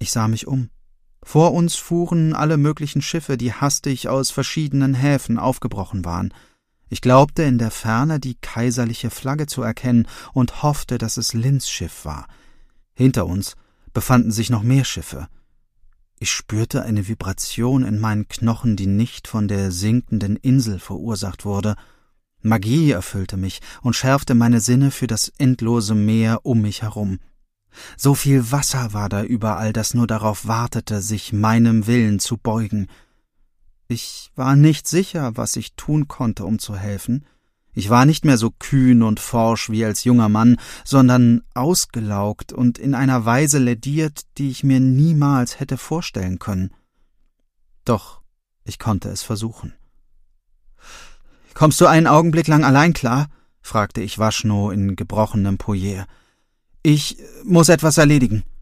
Ich sah mich um. Vor uns fuhren alle möglichen Schiffe, die hastig aus verschiedenen Häfen aufgebrochen waren. Ich glaubte, in der Ferne die kaiserliche Flagge zu erkennen und hoffte, dass es Linns Schiff war. Hinter uns befanden sich noch mehr Schiffe. Ich spürte eine Vibration in meinen Knochen, die nicht von der sinkenden Insel verursacht wurde. Magie erfüllte mich und schärfte meine Sinne für das endlose Meer um mich herum. So viel Wasser war da überall, das nur darauf wartete, sich meinem Willen zu beugen. Ich war nicht sicher, was ich tun konnte, um zu helfen. Ich war nicht mehr so kühn und forsch wie als junger Mann, sondern ausgelaugt und in einer Weise lädiert, die ich mir niemals hätte vorstellen können. Doch ich konnte es versuchen. »Kommst du einen Augenblick lang allein klar?« fragte ich Waschno in gebrochenem Poyer. »Ich muss etwas erledigen.«